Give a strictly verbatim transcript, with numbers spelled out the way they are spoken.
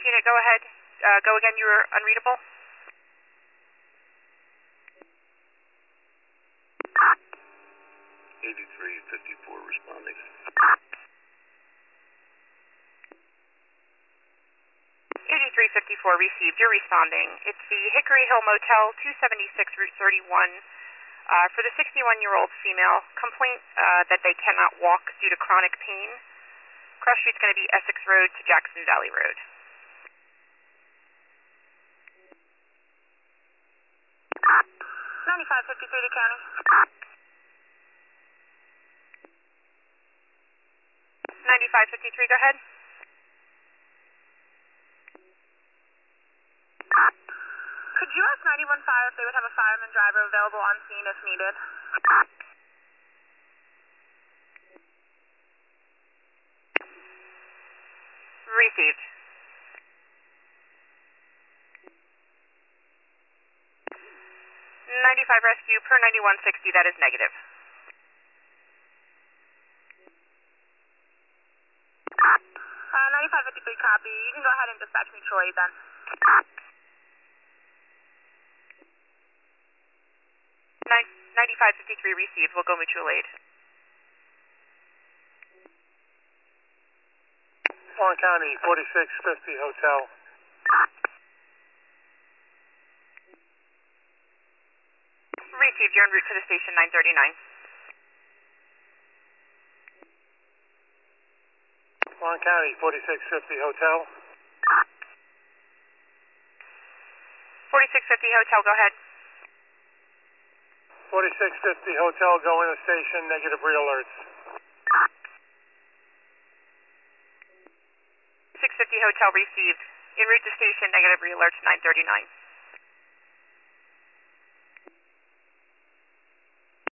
unit, go ahead. Uh, go again, you were unreadable. eighty-three fifty-four responding. eighty-three fifty-four received, you're responding. It's the Hickory Hill Motel, two seventy-six Route thirty-one. Uh, for the sixty-one-year-old female, complaint uh, that they cannot walk due to chronic pain. Cross street's going to be Essex Road to Jackson Valley Road. ninety-five fifty-three to county. ninety-five fifty-three, go ahead. Could you ask ninety-one fire if they would have a fireman driver available on scene if needed? Received. ninety-five rescue per ninety-one sixty, that is negative. Uh, ninety-five fifty-three copy. You can go ahead and dispatch mutual aid then. ninety-five fifty-three received, we'll go mutual aid. Warren County, forty-six fifty Hotel. Received, you're en route to the station nine thirty-nine. Warren County, forty-six fifty Hotel. forty-six fifty Hotel, go ahead. forty-six fifty Hotel, go in the station, negative re-alerts. six fifty Hotel received. En route to station, negative re-alerts nine thirty-nine.